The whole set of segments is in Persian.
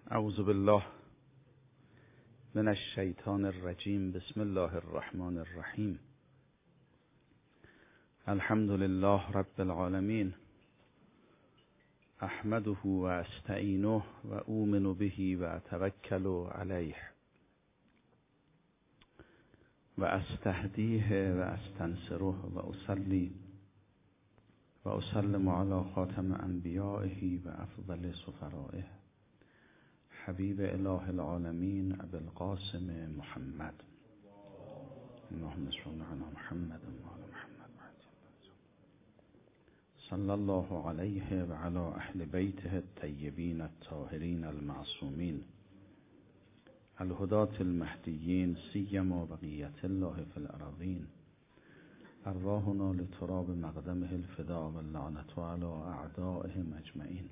اعوذ بالله من الشیطان الرجیم. بسم الله الرحمن الرحیم. الحمد لله رب العالمین. احمده و استعینه و اؤمن به و اتوکل علیه و استهدیه و استنصره و اصلی و اسلم علی خاتم انبیائه و افضل سفرائه حبیب اله العالمین ابی القاسم محمد. اللهم صل علی محمد و علی محمد. صلی الله علیه و علی اهل بیته الطیبین الطاهرین المعصومین الهداة المهدیین سیما بقیة الله فی الارضین. ارواحنا لتراب مقدمه الفداء واللعنة علی اعدائهم اجمعین.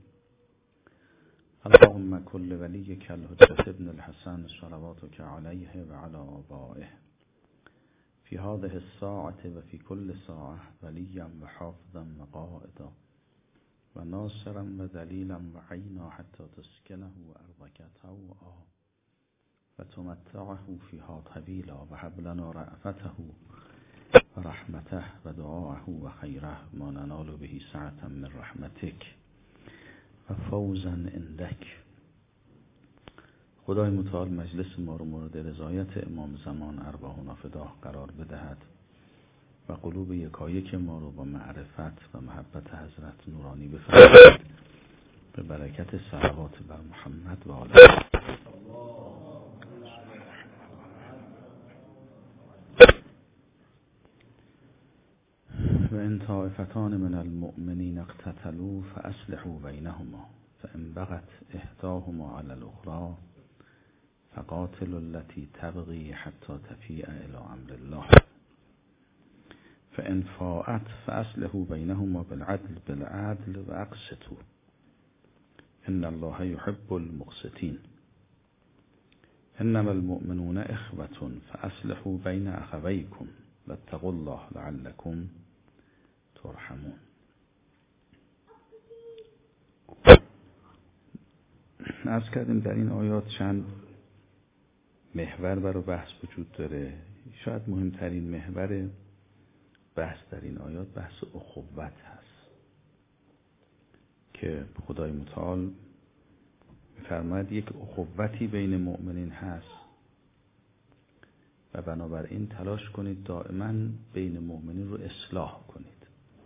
اللهم كل وليك الحجة ابن الحسن صلواتك عليه وعلى آبائه في هذه الساعة وفي كل ساعة وليا وحافظا وقائدا وناصرا ودليلا وعينا حتى تسكنه أرضك طوعا وتمتعه فيها طويلا وهب لنا رأفته ورحمته ودعاءه وخيره ما ننال به سعة من رحمتك و فوزا عندک. خدای متعال مجلس ما رو مورد رضایت امام زمان ارواحنا فداه قرار بدهد و قلوب یکایک ما رو با معرفت و محبت حضرت نورانی بفرماید به برکت صلوات بر محمد و آله. و ان طائفتان من المؤمنین اقتتلوا فاصلحوا بینهما فان بغت احداهما علی الاخرى فقاتلوا التي تبغي حتى تفیء الی امر الله فان فاءت فاصلحوا بینهما بالعدل واقسطوا ان الله يحب المقسطین. انما المؤمنون اخوة فاصلحوا بین اخویکم واتقوا الله لعلکم ترحمون. عرض کردیم در این آیات چند محور برای بحث وجود داره. شاید مهمترین محور بحث در این آیات بحث اخوت هست که خدای متعال می‌فرماید یک اخوتی بین مؤمنین هست و بنابراین تلاش کنید دائما بین مؤمنین رو اصلاح کنید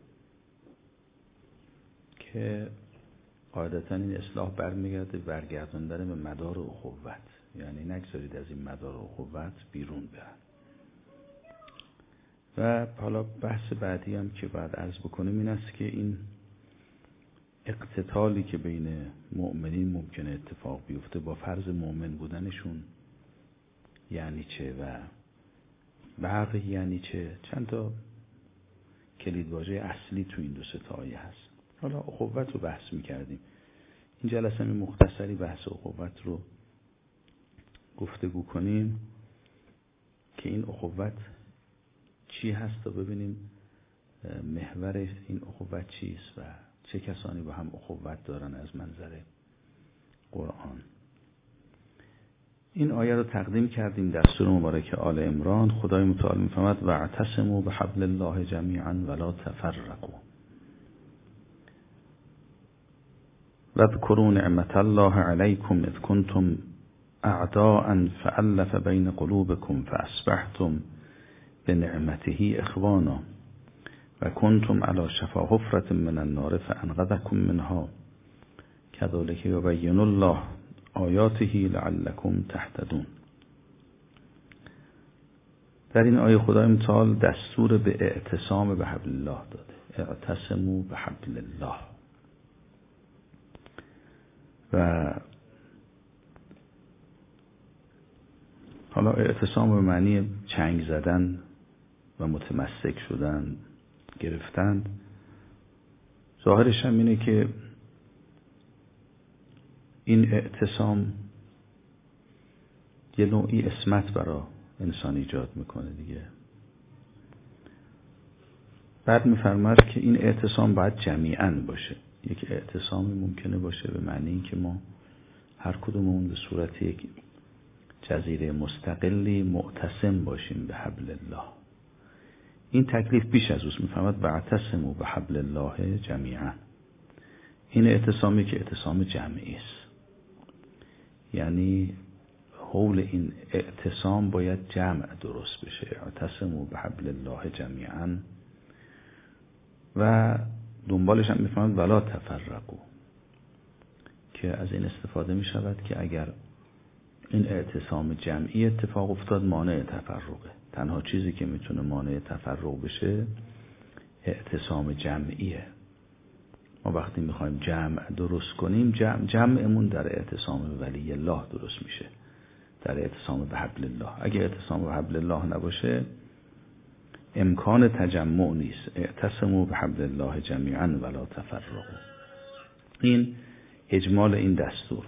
که قاعدتا این اصلاح برمیگرده برگرداندن به مدار اخوت، یعنی نگذارید از این مدار اخوت بیرون برن. و حالا بحث بعدی هم که بعد عرض بکنیم این است که این اقتتالی که بین مؤمنین ممکنه اتفاق بیفته با فرض مؤمن بودنشون یعنی چه و بقیه یعنی چه. چند تا کلیدواژه اصلی تو این دو سه تا آیه هست. حالا اخوت رو بحث می‌کردیم. این جلسه می مختصری بحث اخوت رو گفتگو کنیم که این اخوت چی هست و ببینیم محور این اخوت چیست و چه کسانی با هم اخوت دارن از منظر قرآن. این آیه رو تقدیم کردیم در سوره مبارکه آل عمران. خدای متعال می‌فرماید واعتصموا بحبل الله جمیعا ولا تفرقوا واذكروا نعمة الله عليكم إذ كنتم أعداء فألف بين قلوبكم فأصبحتم بنعمته إخوانا وكنتم على شفا حفرة من النار فأنقذكم منها كذلك يبين الله آیاته لعلكم تهتدون. در این آیه خدای متعال دستور به اعتصام به حبل الله داده. اعتصموا به حبل الله. و حالا اعتصام به معنی چنگ زدن و متمسک شدن، گرفتن، ظاهرش هم اینه که این اعتصام یه نوعی عصمت برای انسان ایجاد میکنه دیگه. بعد میفرماید که این اعتصام باید جمیعاً باشه. یک اعتصامی ممکنه باشه به معنی این که ما هر کدوممون به صورت یک جزیره مستقلی معتصم باشیم به حبل الله. این تکلیف بیش از اوست. میفهمد واعتصموا بحبل الله جمیعا. این اعتصامی که اعتصام جمعی است، یعنی حول این اعتصام باید جمع درست بشه. اعتصموا بحبل الله جمیعا و دنبالش هم میفهمد ولا تفرقوا، که از این استفاده می شود که اگر این اعتصام جمعی اتفاق افتاد مانع تفرقه. تنها چیزی که میتونه مانع تفرق بشه اعتصام جمعیه. ما وقتی میخوایم جمع درست کنیم، جمعمون در اعتصام ولی الله درست میشه، در اعتصام به حبل الله. اگه اعتصام به حبل الله نباشه امکان تجمع نیست. اعتصموا به حبل الله جمیعا ولا تفرقوا. این اجمال این دستور.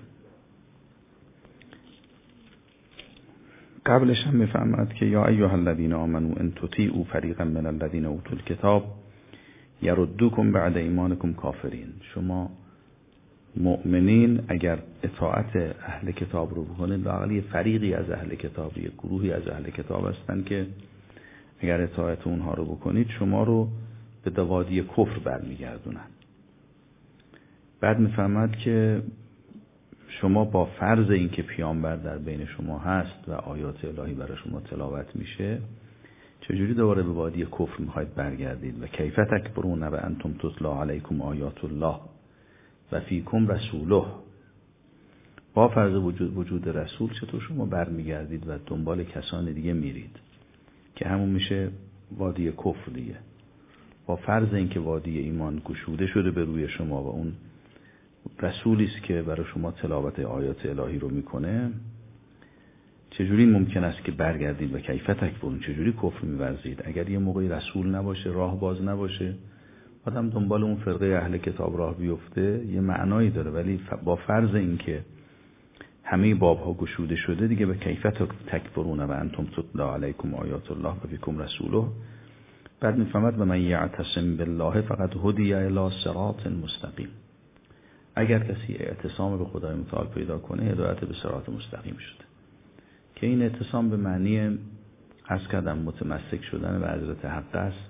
قبلش هم میفهمد که یا ایها الذین آمنوا ان تطیعوا فریقا من الذین اوتوا الکتاب یردوکم بعد ایمانکم کافرین. شما مؤمنین اگر اطاعت اهل کتاب رو بکنید، لااقل یه فریقی از اهل کتاب، یه گروهی از اهل کتاب هستن که اگر اطاعت اونها رو بکنید شما رو به دوادی کفر برمیگردونن. بعد میفهمد که شما با فرض اینکه پیامبر در بین شما هست و آیات الهی برای شما تلاوت میشه، چجوری دوباره به وادی کفر میخواید برگردید؟ و کیف تکفرون و انتم تتلی علیکم آیات الله و فیکم رسوله. با فرض وجود رسول چطور شما برمیگردید و دنبال کسان دیگه میرید که همون میشه وادی کفر دیگه. با فرض اینکه وادی ایمان گشوده شده به روی شما و اون رسولی است که برای شما تلاوت آیات الهی رو میکنه، چجوری ممکن است که برگردید و کیف تکفرون؟ چجوری کفر می‌ورزید؟ اگر یه موقعی رسول نباشه، راه باز نباشه، آدم دنبال اون فرقه اهل کتاب راه بیفته یه معنایی داره، ولی با فرض اینکه همه بابها گشوده شده دیگه، به کیف تکفرون و انتم تتلی علیکم آیات الله و فیکم رسوله. بعد میفهمد و من یعتصم بالله فقد هدی الی صراط مستقیم. اگر کسی اعتصام به خدای متعال پیدا کنه، هدایت به صراط مستقیم شده، که این اعتصام به معنی از کردم متمسک شدن به حضرت حق است.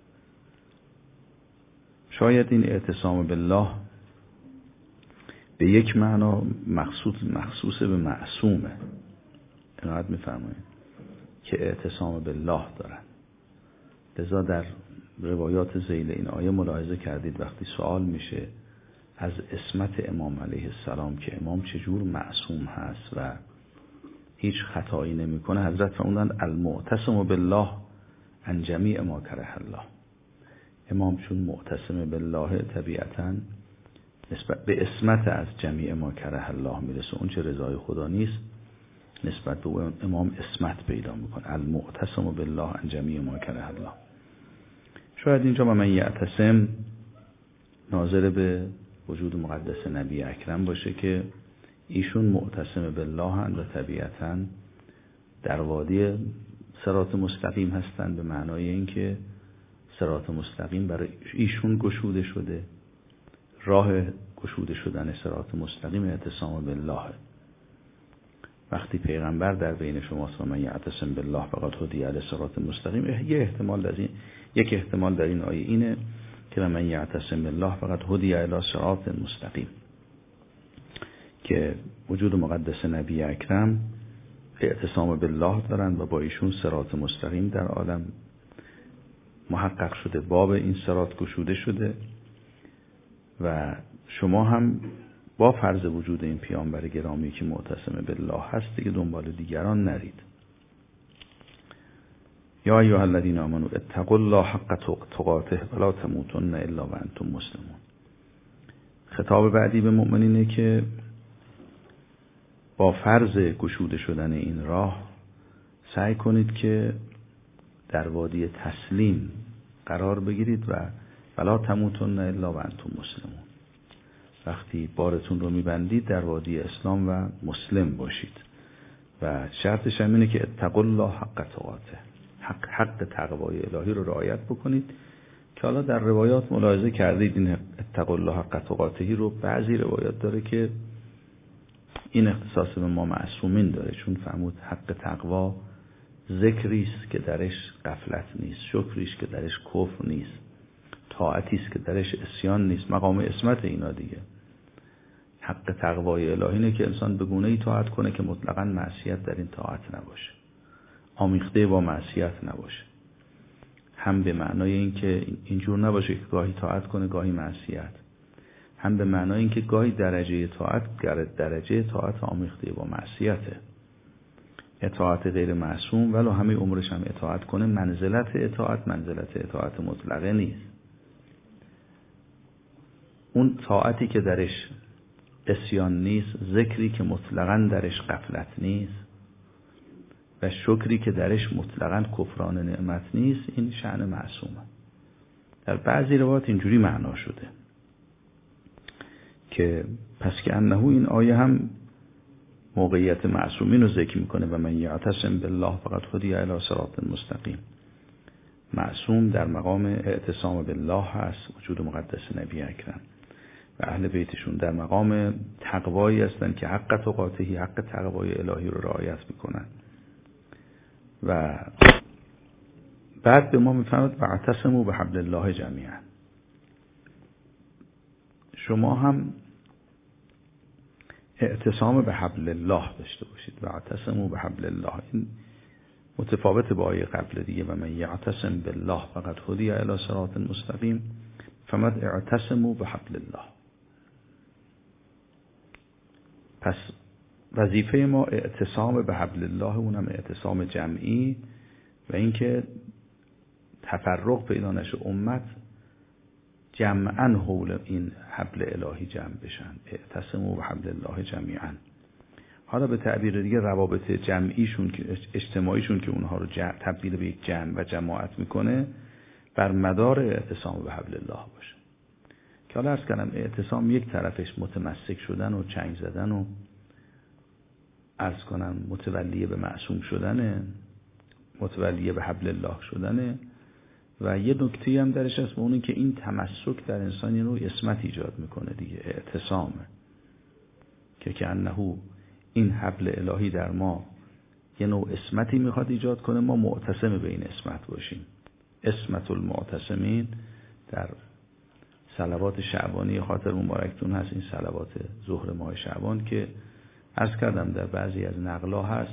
شاید این اعتصام بالله به یک معنا مخصوص به معصومه. عنایت می‌فرمایید که اعتصام بالله دارن. لذا در روایات ذیل این آیه ملاحظه کردید وقتی سوال میشه از عصمت امام علیه السلام که امام چجور معصوم هست و هیچ خطایی نمیکنه، حضرت فرمودند المعتصم بالله عن جمیع ما کره الله. امام چون معتصم بالله طبیعتاً نسبت به عصمت از جمیع ما کره الله میرسه، اون چه رضای خدا نیست نسبت به اون امام عصمت پیدا میکنه. المعتصم بالله عن جمیع ما کره الله. شاید اینجا من یعتصم ناظر به وجود مقدس نبی اکرم باشه که ایشون معتصم بالله هستند و طبیعتاً در وادی صراط مستقیم هستند، به معنای اینکه صراط مستقیم برای ایشون گشوده شده. راه گشوده شدن صراط مستقیم اعتصام بالله. وقتی پیغمبر در بین شماست و من یعتصم بالله فقط هدی الی صراط مستقیم، یک احتمال در این آیه اینه که من یعتصم بالله فقط هدی الی صراط مستقیم، که وجود مقدس نبی اکرم اعتصام بالله دارن و با ایشون صراط مستقیم در عالم محقق شده، باب این صراط گشوده شده و شما هم با فرض وجود این پیامبر گرامی که معتصم بالله هست دیگه دنبال دیگران نرید. یا ایها الذین آمنوا اتقوا الله حق تقاته ولا تموتن الا وانتم مسلمون. خطاب بعدی به مؤمنینه که با فرض گشوده شدن این راه سعی کنید که در وادی تسلیم قرار بگیرید و ولا تموتن الا وانتم مسلمون. وقتی بارتون رو میبندید در وادی اسلام و مسلم باشید و شرطش هم اینه که اتقوا الله حق تقاته، حق تقوای الهی رو رعایت بکنید، که حالا در روایات ملاحظه کردید این اتقوا الله حق تقاته رو بعضی روایات داره که این اختصاص به ما معصومین داره، چون فرمود حق تقوا ذکری است که درش غفلت نیست، شکری است که درش کفر نیست، طاعتی است که درش عصیان نیست. مقام عصمت اینا دیگه. حق تقوای الهی اینه که انسان به گونه‌ای طاعت کنه که مطلقاً معصیت در این طاعت نباشه، آمیخته با معصیت نباشه. هم به معنای این که اینجور نباشه که گاهی طاعت کنه گاهی معصیت، هم به معنای این که گاهی درجه طاعت آمیخته با معصیته. اطاعت غیر معصوم ولو همه عمرش هم اطاعت کنه، منزلت اطاعت مطلقه نیست. اون طاعتی که درش عصیان نیست، ذکری که مطلقاً درش غفلت نیست و شکری که درش مطلقاً کفران نعمت نیست، این شأن معصومه. در بعضی روایات اینجوری معنا شده که پس که انه، این آیه هم موقعیت معصومین رو ذکر میکنه و من یعتصم بالله فقد هدی الی صراط مستقیم. معصوم در مقام اعتصام بالله هست، وجود مقدس نبی اکرم و اهل بیتشون در مقام تقوایی هستن که حق تقاته، حق تقوای الهی رو رعایت میکنن. و بعد به ما میفرماد واعتصموا بحبل الله جمیعا. شما هم اعتصام به حبل الله داشته باشید. واعتصموا بحبل الله، این متفاوت با آیه قبل دیگه. و من یعتصم بالله فقد هدی الی صراط مستقیم فمد اعتصموا بحبل الله. پس وظیفه ما اعتصام به حبل الله، اونم اعتصام جمعی و اینکه تفرق پیدا نشه، امت جمعاً حول این حبل الهی جمع بشن. اعتصموا بحبل الله جمیعاً. حالا به تعبیر دیگه روابط جمعیشون که اجتماعیشون که اونها رو تبدیل به یک جمع و جماعت میکنه، بر مدار اعتصام به حبل الله باشه. که حالا عرض کردم اعتصام یک طرفش متمسک شدن و چنگ زدن و عرض کنم متولیه به معصوم شدنه، متولیه به حبل الله شدنه. و یه نکته هم درش هست، اون که این تمسک در انسان رو عصمت ایجاد میکنه دیگه. اعتصامه که انه این حبل الهی در ما یه نوع عصمتی میخواد ایجاد کنه، ما معتصم به این عصمت باشیم. عصمت المعتصمین در صلوات شعبانی خاطر مبارکتون هست، این صلوات ظهر ماه شعبان که عرض کردم در بعضی از نقلا هست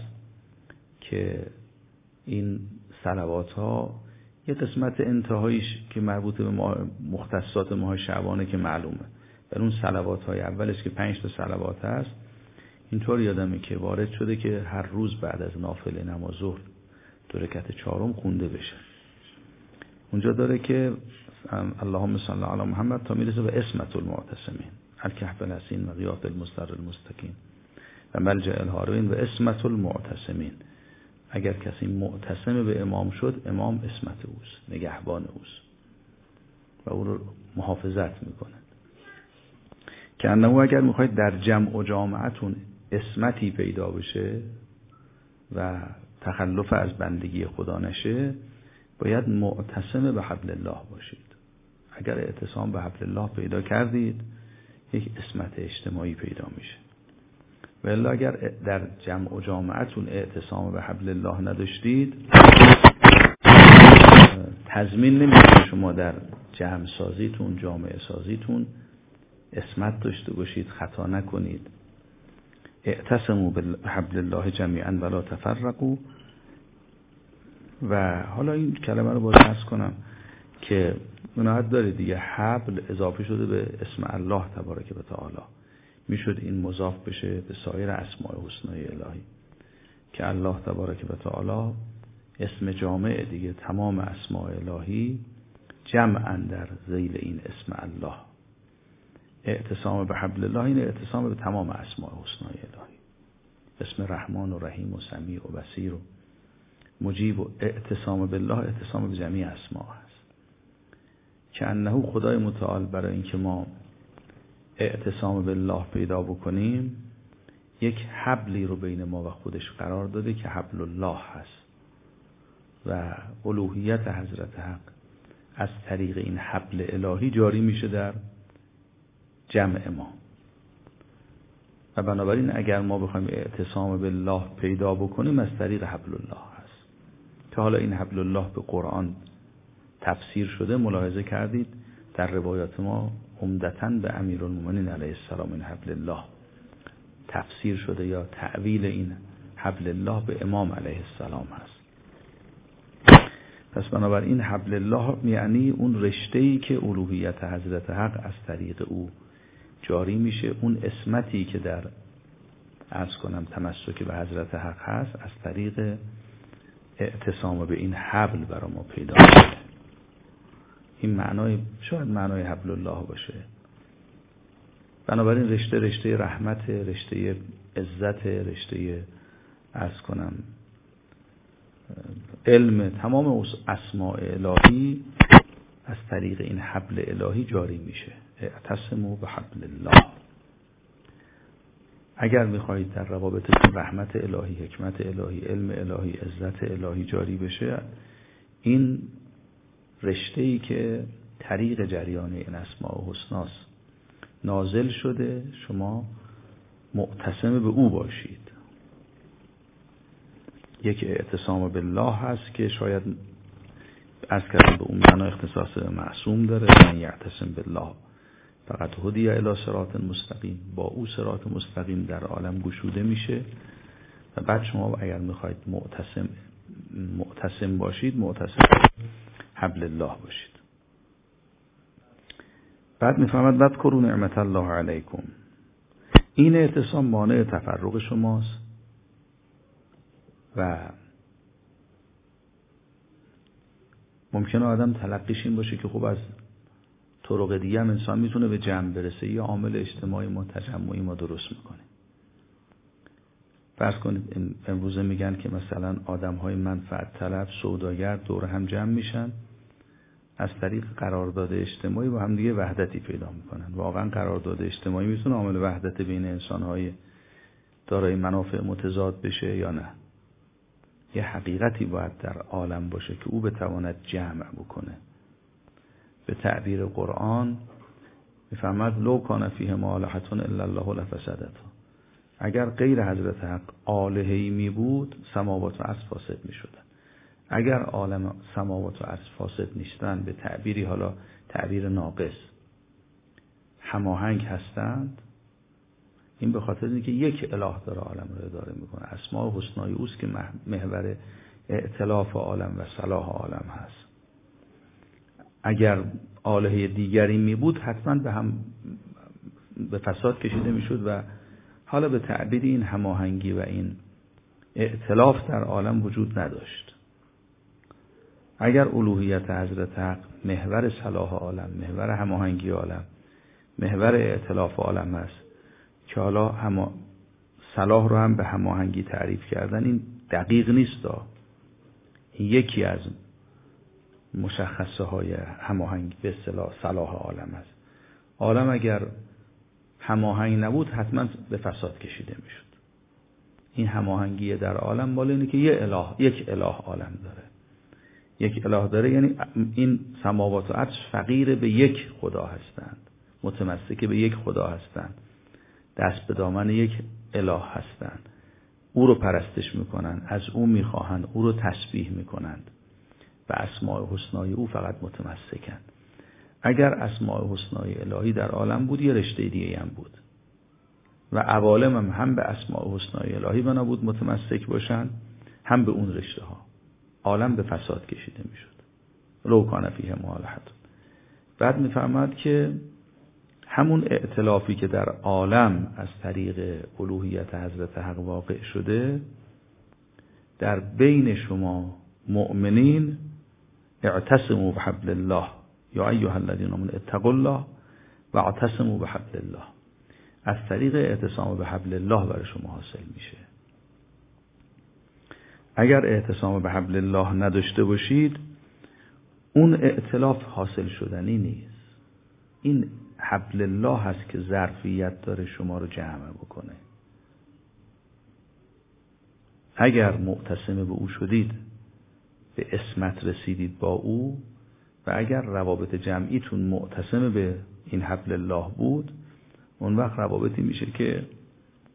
که این صلوات ها یه قسمت انتهاییش که مربوط به مختصات ماه شعبانه که معلومه. در اون صلوات های اولش که 5 تا صلوات هست، اینطور یادمه که وارد شده که هر روز بعد از نافله نماز ظهر 2 رکعت 4 خونده بشه. اونجا داره که اللهم صل علی محمد تا میرسه به عصمت المعتصمین، الکهف الحصین و غیاث المضطر المستکین و ملجأ الهاربین و عصمت المعتصمین. اگر کسی معتصم به امام شد، امام عصمت اوست، نگهبان اوست و او رو محافظت میکنه. که انه اگر میخواید در جمع و جامعتون عصمتی پیدا بشه و تخلف از بندگی خدا نشه، باید معتصم به حبل الله باشید. اگر اعتصام به حبل الله پیدا کردید، یک عصمت اجتماعی پیدا میشه. و الا اگر در جمع و جامعتون اعتصام به حبل الله نداشتید، تضمین نمیشه شما در جمع سازیتون، جامعه سازیتون عصمت داشته باشید، خطا نکنید. اعتصموا بحبل الله جمیعا ولا تفرقوا. و حالا این کلمه رو باز عرض کنم که مناسبت داره دیگه. حبل اضافه شده به اسم الله تبارک و تعالی، میشد این مضاف بشه به سایر اسماء حسنای الهی که الله تبارک و تعالی اسم جامع دیگه. تمام اسماء الهی جمعاً در ذیل این اسم الله. اعتصام به حبل الله این اعتصام به تمام اسماء حسنای الهی، اسم رحمان و رحیم و سمیع و بصیر و مجیب. و اعتصام بالله اعتصام به جمیع اسماء هست. که انه خدای متعال برای اینکه ما اعتصام بالله پیدا بکنیم، یک حبلی رو بین ما و خودش قرار داده که حبل الله هست و الوهیت حضرت حق از طریق این حبل الهی جاری میشه در جمع ما. و بنابراین اگر ما بخوایم اعتصام بالله پیدا بکنیم از طریق حبل الله هست که حالا این حبل الله به قرآن تفسیر شده. ملاحظه کردید در روایات ما عمدتاً به امیرالمومنین علیه السلام این حبل الله تفسیر شده یا تأویل این حبل الله به امام علیه السلام هست. پس بنابراین حبل الله یعنی اون رشته‌ای که الوهیت حضرت حق از طریق او جاری میشه، اون اسمتی که در عرض کنم تمسک به حضرت حق هست از طریق اعتصام به این حبل برای ما پیدا میشه. این معنای شاید معنای حبل الله باشه. بنابراین رشته رحمت، رشته عزت، رشته عرض کنم علم، تمام اسماء الهی از طریق این حبل الهی جاری میشه. اعتصموا بحبل الله. اگر میخواهید در روابطتون رحمت الهی، حکمت الهی، علم الهی، عزت الهی جاری بشه، این رشته‌ای که طریق جریان این اسماء الحسناست نازل شده، شما معتصم به او باشید. یک اعتصام بالله هست که شاید از کردن به اون معنا اختصاص به معصوم داره، من یعتصم بالله فقط هدی الی صراط مستقیم، با او صراط مستقیم در عالم گشوده میشه. و بعد شما اگر میخواید معتصم باشید، معتصم حبل الله باشید. بعد میفهمد واذکروا نعمت الله علیکم. این اعتصام مانع تفرق شماست و ممکنه آدم تلقیش این باشه که خب از طرق دیگه هم انسان میتونه به جمع برسه، یا عامل اجتماعی ما، تجمعی ما درست میکنه. فرض کنید امروزه میگن که مثلا آدم‌های منفعت طلب، سوداگر دور هم جمع میشن، از طریق قرارداد اجتماعی با هم دیگه وحدتی پیدا میکنن. واقعا قرارداد اجتماعی میتونه عامل وحدت بین انسان‌های دارای منافع متضاد بشه یا نه؟ یه حقیقتی باید در عالم باشه که او بتواند جمع بکنه. به تعبیر قرآن میفهمد لو کان فیهما آلهة الا الله لفسدتا. اگر غیر حضرت حق آلهه‌ای می بود، سماوات و ارض فاسد می شدن. اگر عالم سماوات و ارض فاسد نیستن، به تعبیری حالا تعبیر ناقص هماهنگ هستند، این به خاطر اینه که یک اله داره عالم رو اداره میکنه. اسماء حسنای اوست که محور ائتلاف عالم و صلاح عالم هست. اگر آلهه دیگری می بود، حتما به فساد کشیده میشد و حالا به تعبیر این هماهنگی و این ائتلاف در عالم وجود نداشت. اگر الوهیت حضرت حق محور صلاح عالم، محور هماهنگی عالم، محور ائتلاف عالم است که حالا صلاح رو هم به هماهنگی تعریف کردن، این دقیق نیست. این یکی از مشخصه های هماهنگی به اصطلاح صلاح عالم است. عالم اگر هماهنگ نبود، حتما به فساد کشیده میشد. این هماهنگی در عالم مال اینه که یک اله عالم داره. یک اله داره یعنی این سماوات و ارض فقیر به یک خدا هستند، متمسک به یک خدا هستند، دست به دامن یک اله هستند. او رو پرستش میکنن، از او میخواهند، او رو تسبیح میکنند، و اسماء حسنای او فقط متمسکن. اگر اسماء حسنای الهی در عالم بود، یه رشته دیگه هم بود و عوالم هم به اسماء حسنای الهی بنا بود متمسک باشن، هم به اون رشته ها. عالم به فساد کشیده میشد. لو کان فیهما آلهة. بعد میفرماد که همون ائتلافی که در عالم از طریق الوهیت حضرت حق واقع شده، در بین شما مؤمنین اعتصموا بحبل الله یا ایها الذین آمنوا اتقوا الله و اعتصموا بحبل الله. از طریق اعتصام به حبل الله برای شما حاصل میشه. اگر اعتصام به حبل الله نداشته باشید، اون ائتلاف حاصل شدنی نیست. این حبل الله هست که ظرفیت داره شما رو جمع بکنه. اگر معتصم به او شدید، به اسمت رسیدید با او، و اگر روابط جمعیتون معتصم به این حبل الله بود، اون وقت روابطی میشه که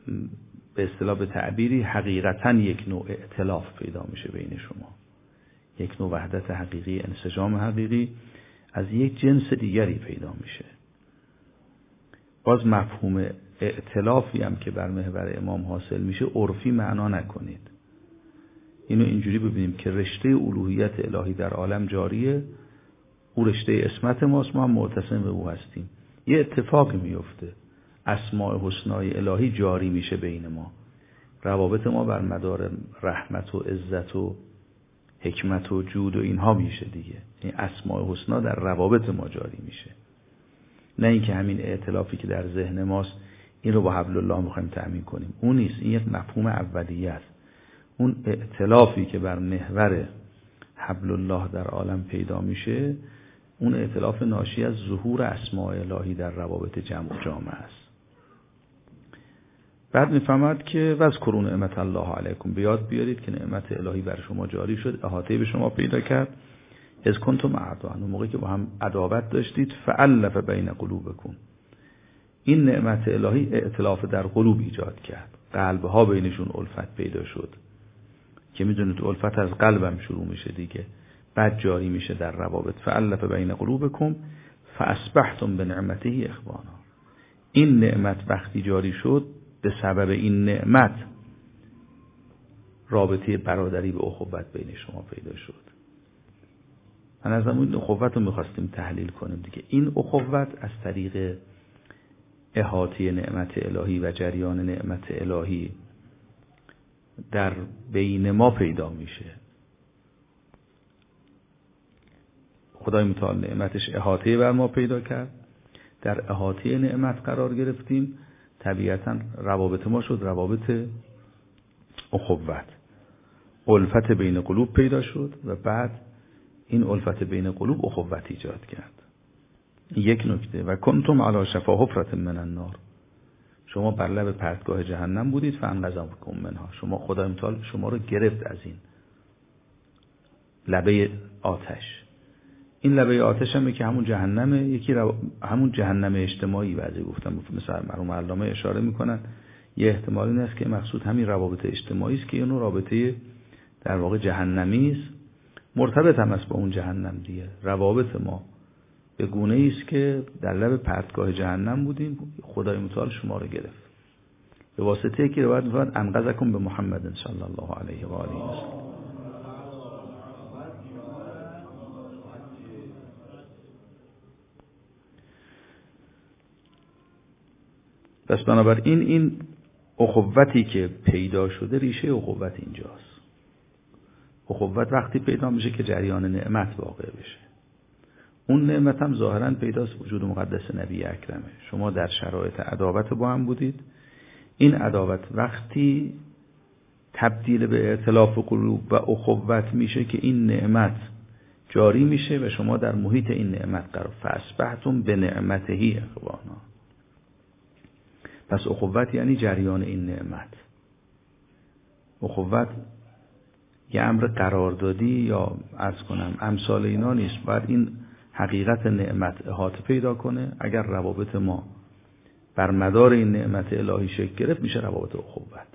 به اصطلاح به تعبیری حقیقتاً یک نوع ائتلاف پیدا میشه بین شما، یک نوع وحدت حقیقی، انسجام حقیقی از یک جنس دیگری پیدا میشه. باز مفهوم ائتلافی هم که بر محور امام حاصل میشه عرفی معنا نکنید. اینو اینجوری ببینیم که رشته الوهیت الهی در عالم جاریه، او رشته اسمت ماست، ما هم معتصم به او هستیم. یه اتفاقی میفته، اسماء حسنای الهی جاری میشه بین ما، روابط ما بر مدار رحمت و عزت و حکمت و جود و اینها میشه دیگه. این اسماء حسنا در روابط ما جاری میشه، نه اینکه همین ائتلافی که در ذهن ماست این رو با حبل الله میخوایم تأمین کنیم. اون نیست، این یک مفهوم اولیه است. اون ائتلافی که بر محور حبل الله در عالم پیدا میشه، اون ائتلاف ناشی از ظهور اسماء الهی در روابط جامعه است. بعد میفهمد که واذکروا نعمت الله علیکم، بیاد بیارید که نعمت الهی بر شما جاری شد، احاطه به شما پیدا کرد. اذ کنتم اعداء، اون موقعی که با هم عداوت داشتید، فالف بین قلوبکم، این نعمت الهی ائتلاف در قلوب ایجاد کرد، قلبها بینشون الفت پیدا شد که میدونید الفت از قلبم شروع میشه دیگه، بعد جاری میشه در روابط. فالف بین قلوبکم فاصبحتم بنعمته اخوانا، این نعمت وقتی جاری شد، به سبب این نعمت رابطه برادری به اخوت بین شما پیدا شد. من از همون اخوت رو میخواستیم تحلیل کنیم دیگه. این اخوت از طریق احاطه نعمت الهی و جریان نعمت الهی در بین ما پیدا میشه. خدای متعال نعمتش احاطه بر ما پیدا کرد، در احاطه نعمت قرار گرفتیم، طبیعتا روابط ما شد روابط اخوت، الفت بین قلوب پیدا شد و بعد این الفت بین قلوب اخوت ایجاد کرد. یک نکته، و کنتم علی شفا حفرة من النار، شما بر لب پرتگاه جهنم بودید، فانقذکم منها، شما خدای متعال شما رو گرفت از این لبه آتش. این لبه آتش هم که همون جهنمه، همون جهنم اجتماعی بعضی گفتم، مثلا مرحوم علامه اشاره میکنن یه احتمال این است که مقصود همین روابط اجتماعی است که اون رابطه در واقع جهنمی است، مرتبط هم است با اون جهنم دیگه. روابط ما به گونه‌ای است که در لب پرتگاه جهنم بودیم، خدای متعال شما رو گرفت به واسطه که روایت می‌فرماد انقذکم به محمد صلی الله علیه و آله و سلم. پس بنابراین این اخوتی که پیدا شده، ریشه اخوت اینجاست. اخوت وقتی پیدا میشه که جریان نعمت واقع بشه. اون نعمت هم ظاهراً پیداست وجود مقدس نبی اکرمه. شما در شرایط عداوت با هم بودید، این عداوت وقتی تبدیل به ائتلاف قلوب و اخوت میشه که این نعمت جاری میشه و شما در محیط این نعمت قرار، فاصبحتم بنعمته اخوانا. پس اخوت یعنی جریان این نعمت. اخوت یه امر قراردادی یا عرض کنم امثال اینا نیست، باید این حقیقت نعمت احاطه پیدا کنه. اگر روابط ما بر مدار این نعمت الهی شکل گرفت، میشه روابط اخوت.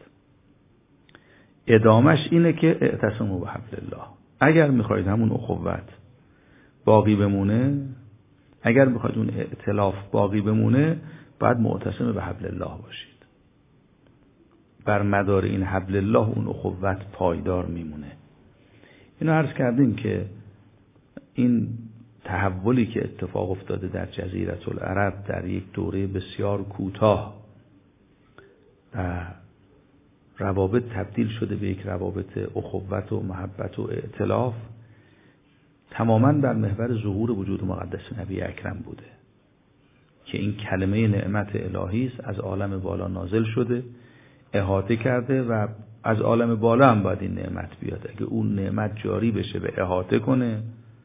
ادامش اینه که اعتصموا بحبل الله. اگر میخواید همون اخوت باقی بمونه، اگر میخواید اون ائتلاف باقی بمونه، باید معتصم به حبل الله باشید. بر مدار این حبل الله اون اخوت پایدار میمونه. اینو عرض کردیم که این تحولی که اتفاق افتاده در جزیره العرب در یک دوره بسیار کوتاه و روابط تبدیل شده به یک روابط اخوت و محبت و ائتلاف، تماماً بر محور ظهور وجود مقدس نبی اکرم بوده که این کلمه نعمت الهی است، از عالم بالا نازل شده، احاطه کرده و از عالم بالا هم باید این نعمت بیاد. اگه اون نعمت جاری بشه به احاطه کنه،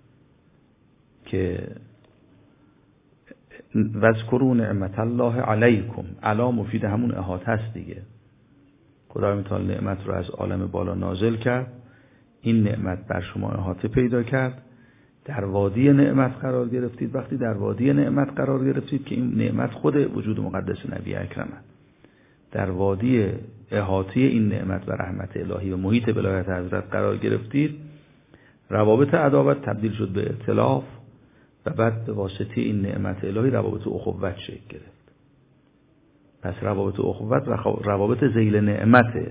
که واذکروا نعمت الله علیکم، علا مفید همون احاطه است دیگه. خدای متعال نعمت رو از عالم بالا نازل کرد، این نعمت بر شما احاطه پیدا کرد، در وادی نعمت قرار گرفتید. وقتی در وادی نعمت قرار گرفتید که این نعمت خود وجود مقدس نبی اکرمه، در وادی احاطه این نعمت و رحمت الهی و محیط ولایت حضرت قرار گرفتید، روابط عداوت تبدیل شد به ائتلاف و بعد به واسطه این نعمت الهی روابط اخوت شکل گرفت. پس روابط اخوت و روابط ذیل نعمته،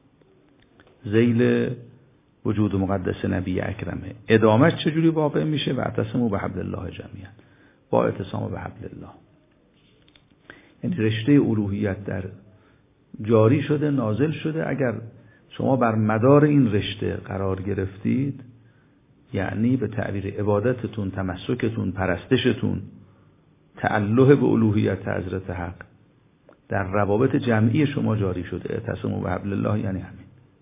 ذیل وجود مقدس نبی اکرمه. ادامهش چجوری واقع میشه؟ و اعتصموا بحبل الله جمیعا، با اعتصام به حبل الله. یعنی رشته الوهیت در جاری شده، نازل شده. اگر شما بر مدار این رشته قرار گرفتید، یعنی به تعبیر عبادتتون، تمسکتون، پرستشتون تعلق به الوهیت حضرت حق در روابط جمعی شما جاری شده. اعتصموا بحبل الله یعنی همین.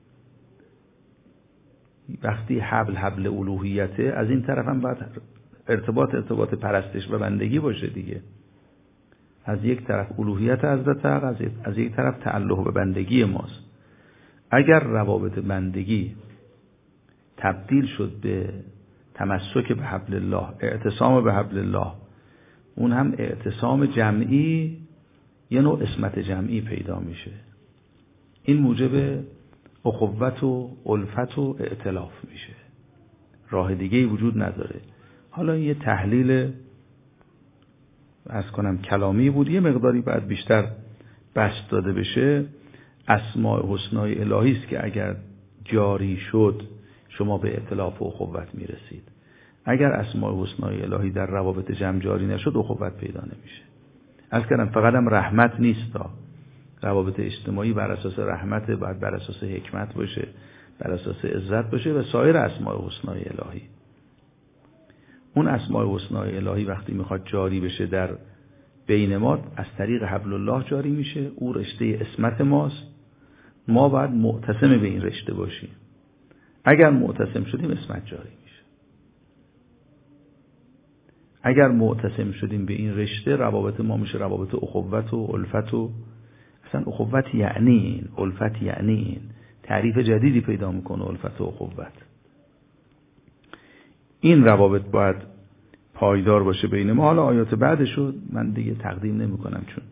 وقتی حبل الوهیته، از این طرف هم باید ارتباط پرستش و بندگی باشه دیگه. از یک طرف الوهیت حضرت حق، از یک طرف تعلق به بندگی ماست. اگر روابط بندگی تبدیل شد به تمسک به حبل الله، اعتصام به حبل الله، اون هم اعتصام جمعی، یه نوع عصمت جمعی پیدا میشه. این موجب اخوت و الفت و ائتلاف میشه. راه دیگه‌ای وجود نداره. حالا یه تحلیل کلامی بود، یه مقداری بعد بیشتر بسط داده بشه. اسماء حسنای الهی است که اگر جاری شد شما به ائتلاف و اخوت میرسید. اگر اسماء حسنای الهی در روابط جمع جاری نشد، اخوت پیدا نمیشه. عرض کردم فقط هم رحمت نیست، روابط اجتماعی بر اساس رحمت، باید بر اساس حکمت باشه، بر اساس عزت باشه و سایر اسماء حسنای الهی. اون اسماء حسنای الهی وقتی میخواد جاری بشه در بین ما، از طریق حبل الله جاری میشه. او رشته عصمت ماست، ما باید معتصم به این رشته باشیم. اگر معتصم شدیم عصمت جاری میشه. اگر معتصم شدیم به این رشته، روابط ما میشه روابط اخوت و الفت. و اصلا اخوت یعنی این، الفت یعنی این. تعریف جدیدی پیدا میکنه الفت و اخوت. این روابط باید پایدار باشه بین ما. حالا آیات بعدشو من دیگه تقدیم نمی کنم چون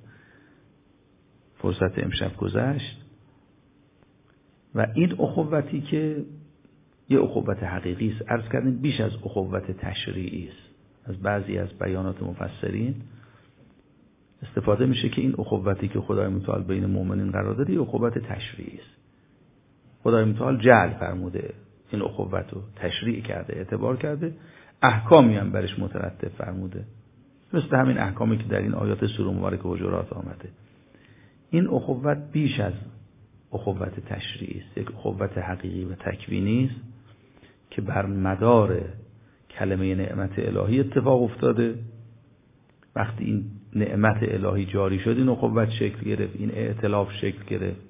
فرصت امشب گذشت. و این اخوتی که یه اخوت حقیقی است، عرض کردیم بیش از اخوت تشریعی است. از بعضی از بیانات مفسرین استفاده میشه که این اخوتی که خدای متعال بین مؤمنین قرار داده یه اخوت تشریعی است. خدای متعال جعل فرموده، این اخوت رو تشریع کرده، اعتبار کرده، احکامی هم برش مترتب فرموده، مثل همین احکامی که در این آیات سوره مبارکه حجرات آمده. این اخوت بیش از اخوت تشریعی است، یک اخوت حقیقی و تکوینی است که بر مدار کلمه نعمت الهی اتفاق افتاده. وقتی این نعمت الهی جاری شد، این اخوت شکل گرفت، این ائتلاف شکل گرفت.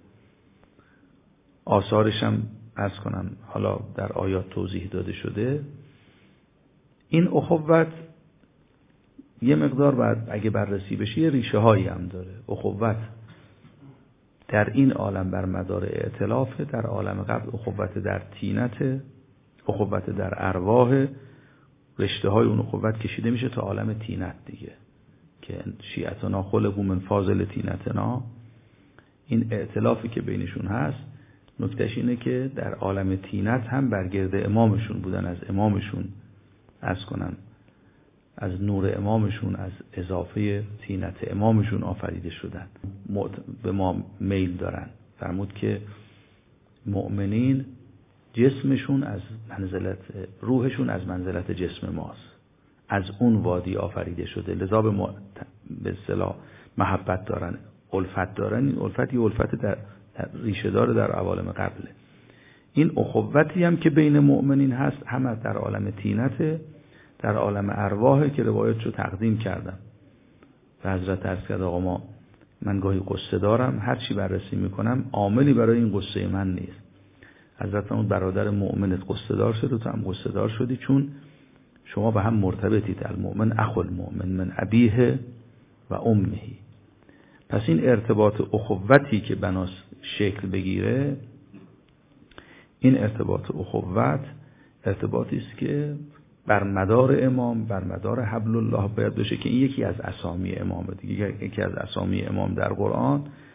آثارش هم عرض کنم حالا در آیات توضیح داده شده. این اخوت یه مقدار بعد اگه بررسی بشه یه ریشه هایی هم داره. اخوت در این عالم بر مدار ائتلاف، در عالم قبل اخوت در طینت، اخوت در ارواح، رشته های اون اخوت کشیده میشه تا عالم طینت دیگه، که شیعتنا خلقوا من فاضل طینتنا. این ائتلافی که بینشون هست، نکتهش اینه که در عالم طینت هم برگرد امامشون بودن، از امامشون عرض کنن، از نور امامشون، از اضافه طینت امامشون آفریده شدن. به ما میل دارن. فرمود که مؤمنین جسمشون از منزلت، روحشون از منزلت جسم ماست، از اون وادی آفریده شده، لذا به اصطلاح محبت دارن، الفت دارن. این الفت یه الفت در ریشه داره در عوالم قبله. این اخوتی هم که بین مؤمنین هست، هم در عالم طینت، در عالم ارواحه که روایتشو تقدیم کردم. و حضرت عرض کرد آقا من گاهی قصه دارم، هر چی بررسی میکنم عاملی برای این قصه من نیست. حضرت اون برادر مؤمنت قصه دار شد و تو هم قصه دار شدی، چون شما به هم مرتبطید. المؤمن اخو المؤمن من ابیه و امه. پس این ارتباط اخوتی که بناس شکل بگیره، این ارتباط اخوت ارتباطی است که بر مدار امام، بر مدار حبل الله باید بشه، که این یکی از اسامی امامه دیگه. یکی از اسامی امام در قرآن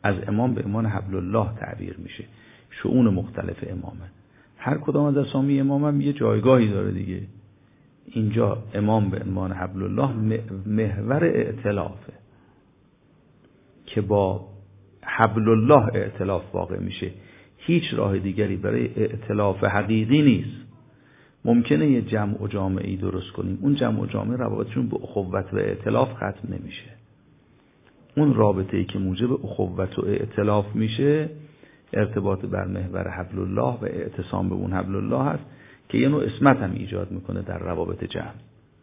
از امام به عنوان حبل الله تعبیر میشه. شؤون مختلف امامه، هر کدام از اسامی امام هم یه جایگاهی داره دیگه. اینجا امام به عنوان حبل الله محور ائتلافه که با حبل الله ائتلاف واقع میشه. هیچ راه دیگری برای ائتلاف حقیقی نیست. ممکنه یه جمع و جامعه‌ای درست کنیم، اون جمع و جامعه روابطشون به اخوت و ائتلاف ختم نمیشه. اون رابطه‌ای که موجب اخوت و ائتلاف میشه ارتباط بر محور حبل الله و اعتصام به اون حبل الله هست که یه نوع اسمت هم ایجاد میکنه در روابط جمع.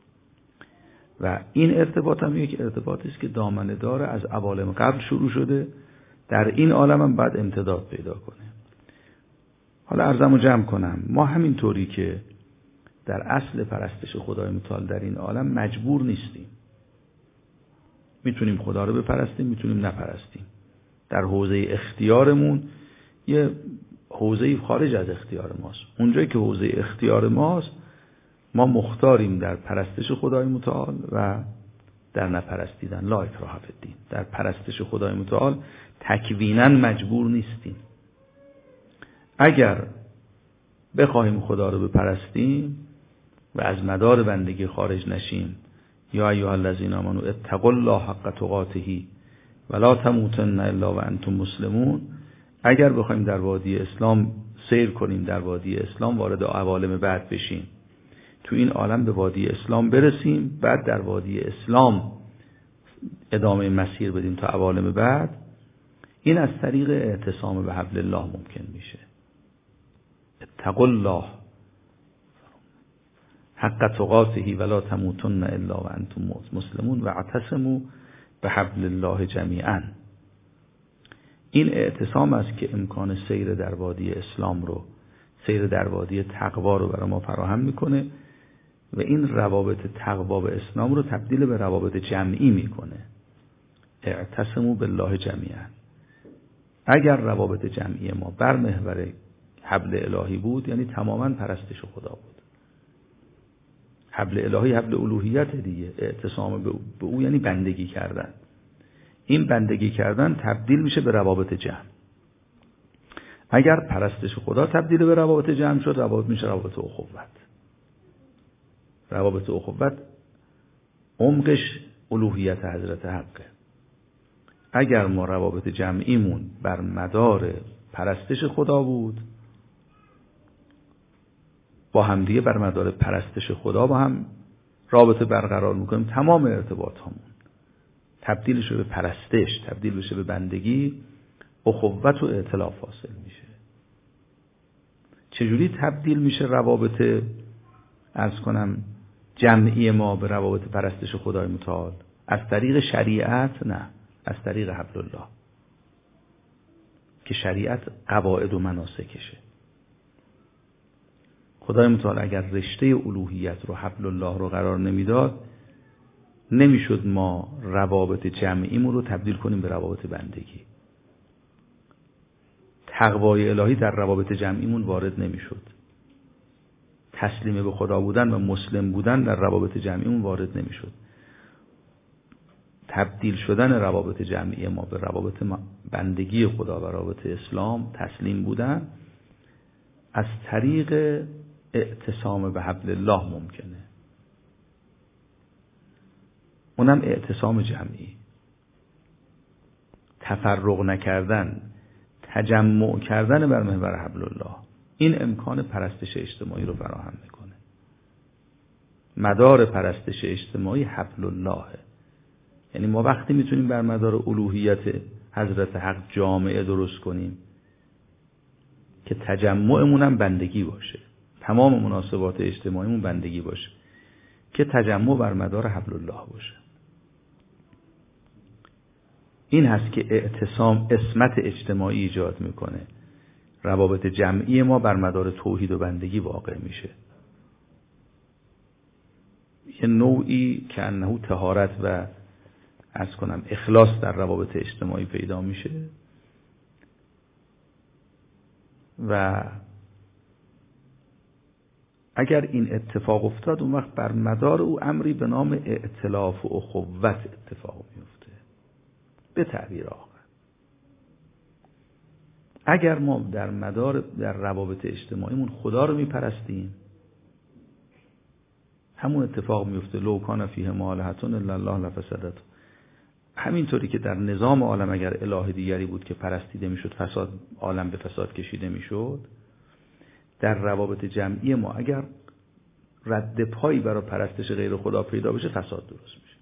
و این ارتباط هم یک ارتباطی است که دامنه داره، از عوالم قبل شروع شده، در این عالم هم بعد امتداد پیدا کنه. حالا عرضمو جمع کنم، ما همین طوری که در اصل پرستش خدای متعال در این عالم مجبور نیستیم، میتونیم خدا رو بپرستیم، میتونیم نپرستیم. در حوزه اختیارمون یه حوزه خارج از اختیار ماست. اونجایی که حوزه اختیار ماست ما مختاریم در پرستش خدای متعال و در نپرستیدن. لا اکراه فی الدین. در پرستش خدای متعال تکویناً مجبور نیستیم. اگر بخواهیم خدا رو بپرستیم و از مدار بندگی خارج نشیم، یا ایها الذین آمنوا اتقوا الله حق تقاته ولا تموتن الا وانتم مسلمون، اگر بخوایم در وادی اسلام سیر کنیم، در وادی اسلام وارد عوالم بعد بشیم، تو این عالم به وادی اسلام برسیم، بعد در وادی اسلام ادامه مسیر بدیم تا عوالم بعد، این از طریق اعتصام به حبل الله ممکن میشه. اتقوا الله حق تقاته ولا تموتن الا وانتم مسلمون واعتصموا بحبل الله جمیعا. این اعتصام است که امکان سیر در وادی اسلام رو، سیر در وادی تقوا رو برای ما فراهم میکنه و این روابط تقوا و اسلام رو تبدیل به روابط جمعی میکنه. اعتصموا بالله جمیعا. اگر روابط جمعی ما بر محور حبل الهی بود، یعنی تماما پرستش خدا بود. حبل الهی حبل الوهیت دیگه، اعتصام به او یعنی بندگی کردن. این بندگی کردن تبدیل میشه به روابط جمع. اگر پرستش خدا تبدیل به روابط جمع شد، روابط میشه روابط اخوت. روابط اخوت عمقش الوهیت حضرت حقه. اگر ما روابط جمعیمون بر مدار پرستش خدا بود، با هم دیگه بر مدار پرستش خدا با هم رابطه برقرار میکنیم، تمام ارتباط همون تبدیل شه به پرستش، تبدیل بشه به بندگی، اخوت و ائتلاف حاصل میشه. چجوری تبدیل میشه روابط عرض کنم جمعی ما به روابط پرستش خدای متعال؟ از طریق شریعت؟ نه، از طریق حبل الله، که شریعت قواعد و مناسکشه. خدای متعال اگر رشته الوهیت رو، حبل الله رو قرار نمیداد، نمیشد ما روابط جمعیمون رو تبدیل کنیم به روابط بندگی. تقوای الهی در روابط جمعیمون وارد نمیشد. تسلیم به خدا بودن و مسلم بودن در روابط جمعیمون وارد نمیشد. تبدیل شدن روابط جمعی ما به روابط بندگی خدا و روابط اسلام، تسلیم بودن، از طریق اعتصام به حبل الله ممکنه. اونم اعتصام جمعی، تفرق نکردن، تجمع کردن بر محور حبل الله. این امکان پرستش اجتماعی رو فراهم میکنه. مدار پرستش اجتماعی حبل اللهه. یعنی ما وقتی میتونیم بر مدار الوهیت حضرت حق جامعه درست کنیم که تجمعمون هم بندگی باشه، تمام مناسبات اجتماعیمون بندگی باشه، که تجمع بر مدار حبل الله باشه. این هست که اعتصام اسمت اجتماعی ایجاد میکنه. روابط جمعی ما بر مدار توحید و بندگی واقع میشه. یه نوعی که انه طهارت و از کنم اخلاص در روابط اجتماعی پیدا میشه و اگر این اتفاق افتاد، اون وقت بر مدار او امری به نام ائتلاف و اخوت اتفاق میفته. به تعبیر آخر اگر ما در روابط اجتماعیمون خدا رو میپرستیم، همون اتفاق میفته لو کان فیه آلهة الا الله لفسدت. همینطوری که در نظام عالم اگر اله دیگری بود که پرستیده میشد، فساد عالم به فساد کشیده میشد، در روابط جمعی ما اگر رد پایی برای پرستش غیر خدا پیدا بشه، فساد درست میشه،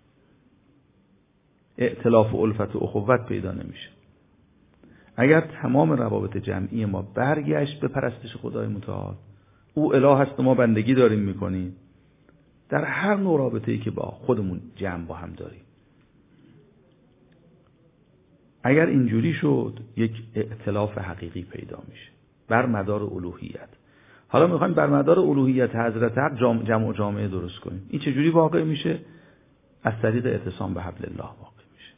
ائتلاف و الفت و اخوت پیدا نمیشه. اگر تمام روابط جمعی ما برگشت به پرستش خدای متعال، او اله هست و ما بندگی داریم میکنیم، در هر نوع رابطه‌ای که با خودمون جمع با هم داریم، اگر اینجوری شد یک ائتلاف حقیقی پیدا میشه بر مدار الوهیت. حالا میخوایم بر مدار الوهیت حضرت حق جمع و جامعه درست کنیم. این چجوری واقع میشه؟ از طریق اعتصام به حبل الله واقع میشه.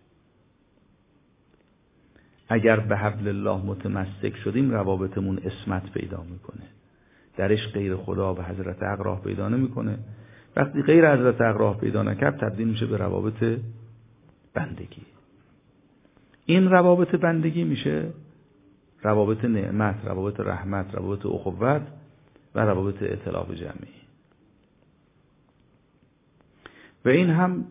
اگر به حبل الله متمسک شدیم، روابطمون عصمت پیدا میکنه، درش غیر خدا و حضرت حق راه پیدا نمیکنه. وقتی غیر حضرت حق راه پیدا نکرد، تبدیل میشه به روابط بندگی. این روابط بندگی میشه روابط نعمت، روابط رحمت، روابط اخوت و روابط ائتلاف جمعی. و این هم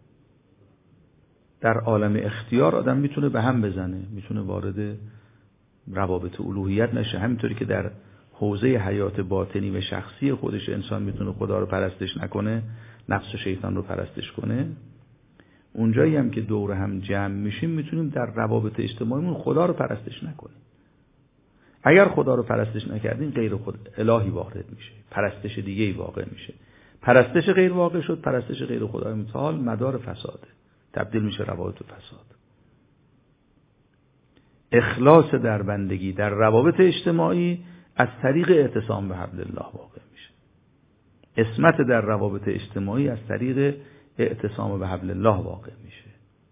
در عالم اختیار آدم میتونه به هم بزنه، میتونه وارد روابط الوهیت نشه. همینطوری که در حوزه حیات باطنی و شخصی خودش انسان میتونه خدا رو پرستش نکنه، نفس و شیطان رو پرستش کنه، اونجایی هم که دور هم جمع میشیم میتونیم در روابط اجتماعیمون خدا رو پرستش نکنیم. اگر خدا رو پرستش نکردیم، غیر خود الهی وارد میشه، پرستش دیگه‌ای واقع میشه. پرستش غیر واقع شد، پرستش غیر خدای متعال مدار فساده، تبدیل میشه روابط فساد. اخلاص در بندگی در روابط اجتماعی از طریق اعتصام به حبل الله واقع میشه. عصمت در روابط اجتماعی از طریق اعتصام به حبل الله واقع میشه.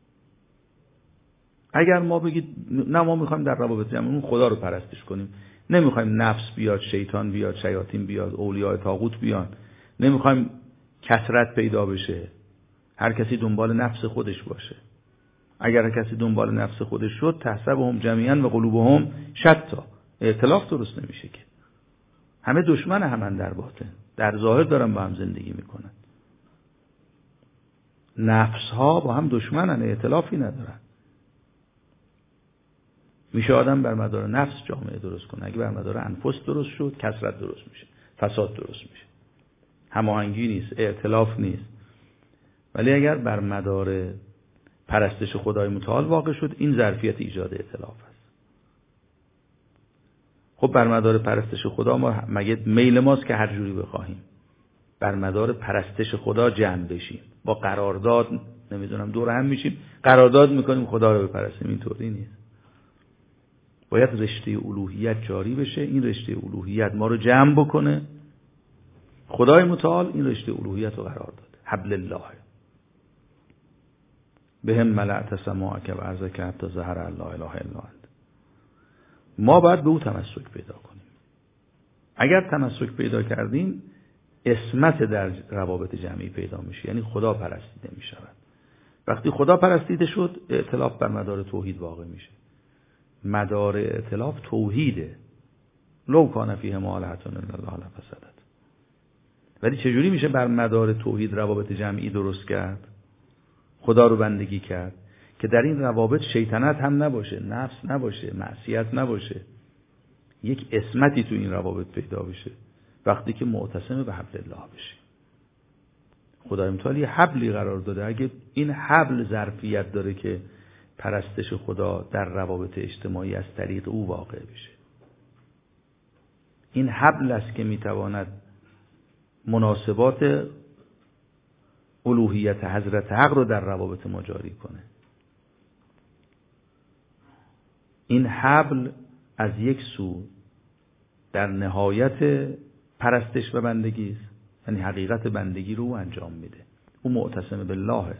اگر ما بگید نه، ما میخوایم در روابط جمعیمون خدا رو پرستش کنیم، نمیخوایم نفس بیاد، شیطان بیاد، شیاطین بیاد، اولیاء طاغوت بیان، نمیخوایم کثرت پیدا بشه، هر کسی دنبال نفس خودش باشه. اگر هر کسی دنبال نفس خودش شد، تحسبهم جمیعا و قلوبهم شتا، ائتلاف درست نمیشه که. همه دشمن همن در باطن، در ظاهر دارن با هم زندگی میکنن. نفس ها با هم دشمنن، ائتلافی ندارن. میشه آدم بر مدار نفس جامعه درست کنه. اگه بر مدار انفس درست شد، کثرت درست میشه، فساد درست میشه، هماهنگی نیست، ائتلاف نیست. ولی اگر بر مدار پرستش خدای متعال واقع شد، این ظرفیت ایجاد ائتلاف است. خب بر مدار پرستش خدا ما مگه میل ماست که هر جوری بخواهیم بر مدار پرستش خدا جمع بشیم، با قرارداد نمیدونم دور هم میشیم قرارداد میکنیم خدا رو بپرستیم؟ اینطوری نیست. باید رشته الوهیت جاری بشه. این رشته الوهیت ما رو جمع بکنه. خدای متعال این رشته الوهیت رو قرار داده، حبل الله. بهم ملأت سماعک و ارضک حتی ظهر لا اله الا انت. ما باید به او تمسک پیدا کنیم. اگر تمسک پیدا کردیم، عصمت در روابط جمعی پیدا میشه، یعنی خدا پرستیده میشود. وقتی خدا پرستیده شد، ائتلاف بر مدار توحید واقع میشه. مدار ائتلاف توحیده. لو کان فیه آلهة الا الله لفسدت. ولی چجوری میشه بر مدار توحید روابط جمعی درست کرد؟ خدا رو بندگی کرد که در این روابط شیطنت هم نباشه، نفس نباشه، معصیت نباشه، یک عصمتی تو این روابط پیدا بشه. وقتی که معتصم به حبل الله بشه، خدای متعال یه حبلی قرار داده. اگه این حبل ظرفیت داره که پرستش خدا در روابط اجتماعی از طریق او واقع بشه، این حبل است که میتواند مناسبات الوهیت حضرت حق رو در روابط ما جاری کنه. این حبل از یک سو در نهایت پرستش و بندگی است، یعنی حقیقت بندگی رو انجام میده. او معتصم بالله،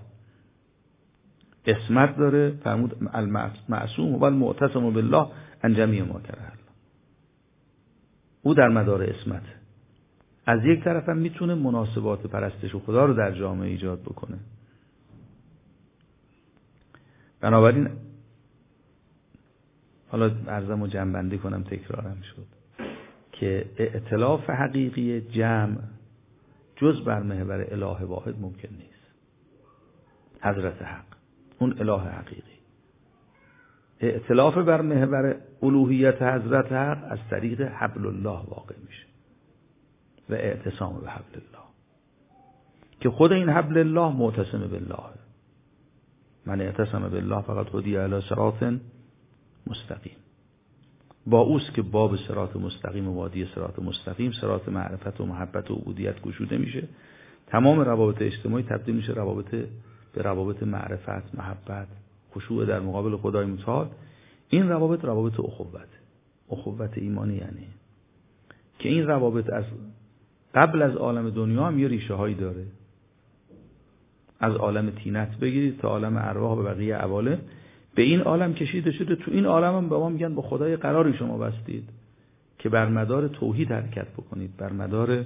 عصمت داره. فرمود المعصوم و المعتصم بالله عن جمیع ما کره الله. او در مدار عصمت از یک طرف هم میتونه مناسبات پرستش خدا رو در جامعه ایجاد بکنه. حالا عرضم و جمع‌بندی کنم تکرارم شد که ائتلاف حقیقی جمع جز بر محور اله واحد ممکن نیست. حضرت حق اون اله حقیقی، ائتلاف بر محور الوهیت حضرت حق از طریق حبل الله واقع میشه و اعتصام به حبل الله، که خود این حبل الله معتصم بالله. من اعتصم بالله فقط هدی الی صراط مستقیم. با اوست که باب صراط مستقیم و وادی صراط مستقیم، صراط معرفت و محبت و عبودیت گشوده میشه، تمام روابط اجتماعی تبدیل میشه به روابط معرفت، محبت، خشوع در مقابل خدای متعال. این روابط اخوت ایمانی، یعنی که این روابط از قبل از عالم دنیا هم یه ریشه هایی داره. از عالم طینت بگیرید تا عالم ارواح و بقیه عوالم به این عالم کشیده شده. تو این عالم هم به ما میگن با خدای قراری شما بستید که بر مدار توحید حرکت بکنید، بر مدار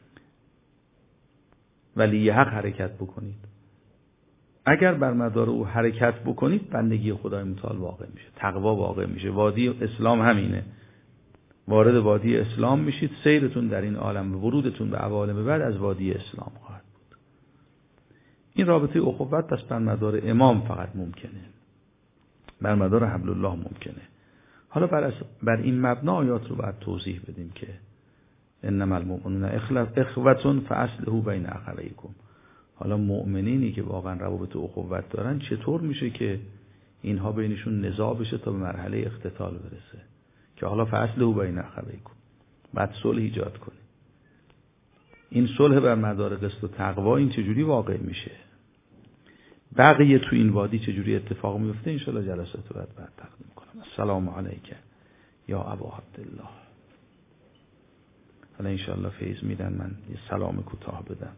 ولی حق حرکت بکنید. اگر بر مدار او حرکت بکنید بندگی خدای متعال واقع میشه، تقوا واقع میشه. وادی اسلام همینه، وارد وادی اسلام میشید، سیرتون در این عالم و ورودتون به عوالم بعد از وادی اسلام خواهد بود. این رابطه اخوت پس بر مدار امام فقط ممکنه، بر مدار حبل الله ممکنه. حالا بر این مبنا آیات رو باید توضیح بدیم که انما المؤمنون اخوة فاصلحوا بین اخویکم. حالا مؤمنینی که واقعا روابط اخوت دارن چطور میشه که اینها بینشون نزاع بشه تا به مرحله اقتتال برسه؟ که حالا فاصلحوا بین اخویکم، بعد صلح ایجاد کنیم. این صلح بر مدار قسط و تقوا این چجوری واقع میشه؟ بقیه تو این وادی چجوری اتفاق میفته؟ ان شاء الله جلسات بعد تقدیم کنم. السلام علیک یا ابا عبدالله. حالا ان شاء الله فیض میدن، من یه سلام کوتاه بدم.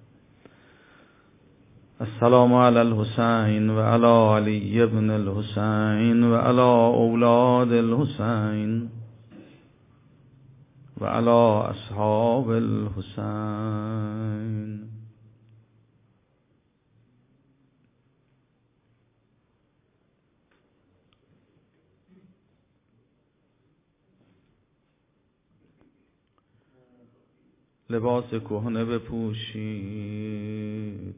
السلام علی الحسین و علی علی ابن الحسین و علی اولاد الحسین و علی اصحاب الحسین. لباس کهنه بپوشید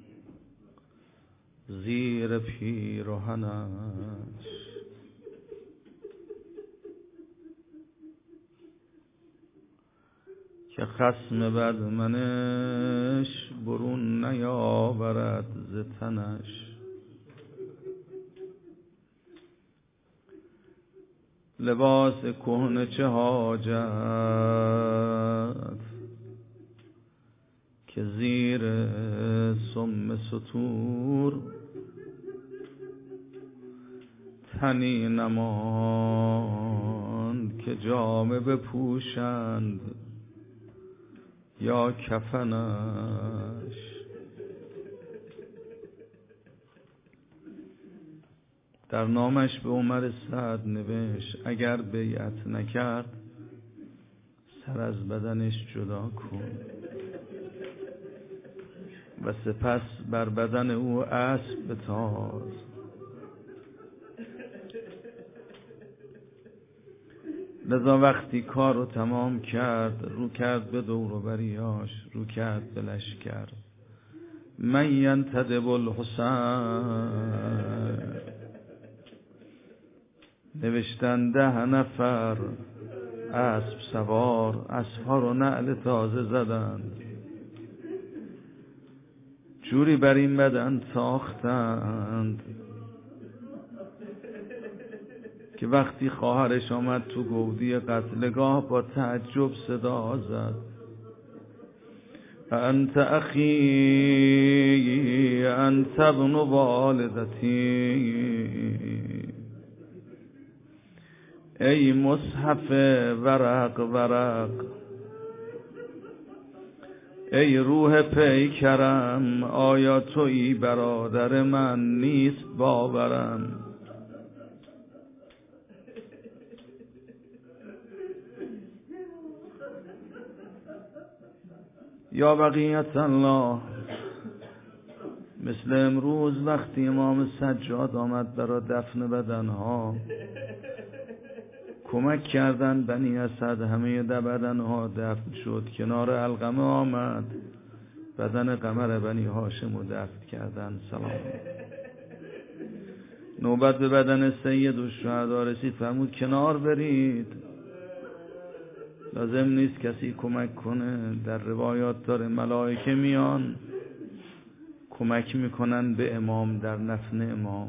زیر پیرهنش، که خصم بدمنش برون نیاورد ز تنش. لباس کهنه چه حاجت که زیر سم ستور تنی نماند که جامه بپوشند یا کفنش. در نامش به عمر سعد نوشت اگر بیعت نکرد سر از بدنش جدا کن و سپس بر بدن او اسب بتاز. لذا وقتی کار رو تمام کرد رو کرد به دور و بریاش، رو کرد به لشکر. من ینتدب الحسین، نوشتن 10 نفر اسب سوار، اسبها رو نعل تازه زدند، جوری بر این بدن تاختند که وقتی خواهرش آمد تو گودی قتلگاه با تعجب صدا زد انت اخی انت ابن والدتی. ای مصحف ورق ورق، ای روح پیکرم، آیا تویی برادر من؟ نیست باورم. یا بقیت الله، مثل امروز وقتی امام سجاد آمد برای دفن بدنها کمک کردن بنی اسد، همه بدنها دفن شد. کنار علقمه آمد، بدن قمر بنی هاشم رو دفن کردن. سلام. نوبت به بدن سید الشهدا رسید، فرمود کنار برید، لازم نیست کسی کمک کنه. در روایات داره ملائکه میان کمک میکنن به امام در نفن امام.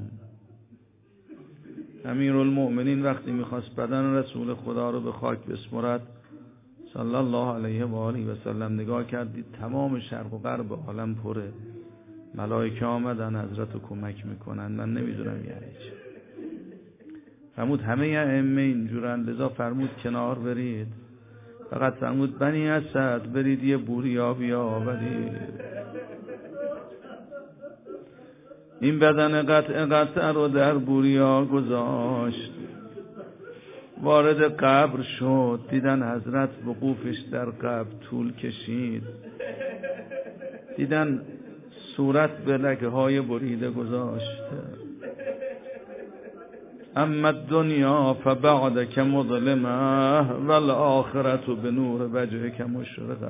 امیرالمؤمنین وقتی میخواست بدن رسول خدا رو به خاک بسپرد صلی الله علیه و آله و سلم، نگاه کردید تمام شرق و غرب عالم پره، ملائکه آمدن حضرت رو کمک میکنن. من نمیدونم یعنی چه. فرمود همه ائمه اینجورن، لذا فرمود کنار برید. فقط فرمود بنی اسد برید یه بوریا بیاورید. این بدن قطع رو در بوریا گذاشت، وارد قبر شد. دیدن حضرت وقوفش در قبر طول کشید، دیدن صورت به لکه های بریده گذاشته. اما الدنیا فبعدک مظلمه والآخرة بنور وجهک مشرقه.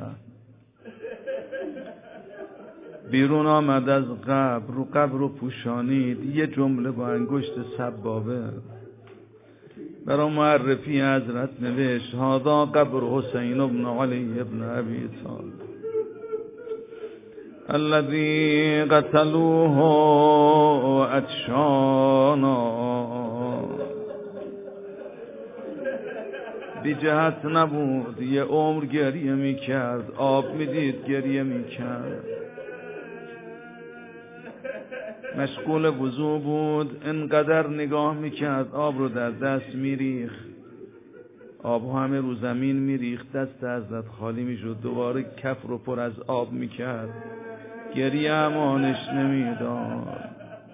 بیرون آمد از قبر، رو قبر رو پوشانید. یه جمله با انگشت سبابه برای معرفی حضرت نوشت هذا قبر حسین ابن علی ابن ابی طالب الذي قتلوه عطشانا. بی جهت نبود، یه عمر گریه میکرد، آب میدید گریه میکرد. مشغول وضو بود، انقدر نگاه میکرد آب رو در دست میریخت، آب همه رو زمین میریخت، دست حضرت خالی میشد، دوباره کف رو پر از آب میکرد، گریه امانش نمیداد.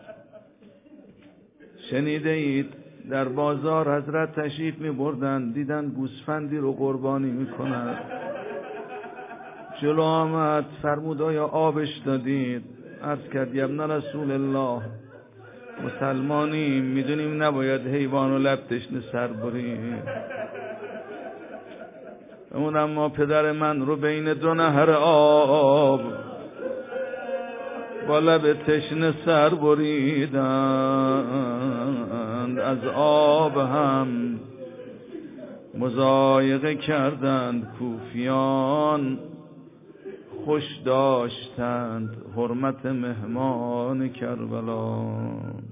شنیده اید در بازار حضرت تشریف میبردن، دیدن گوسفندی رو قربانی میکنن، جلو آمد فرمود آیا آبش دادید؟ عرض کرد ابن رسول الله مسلمانیم، میدونیم نباید حیوان و لب تشنه سر بریم. اون اما پدر من رو بین دو نهر آب با لب تشنه سر بریدند، از آب هم مضایقه کردند. کوفیان خوش داشتند حرمت مهمان کربلا.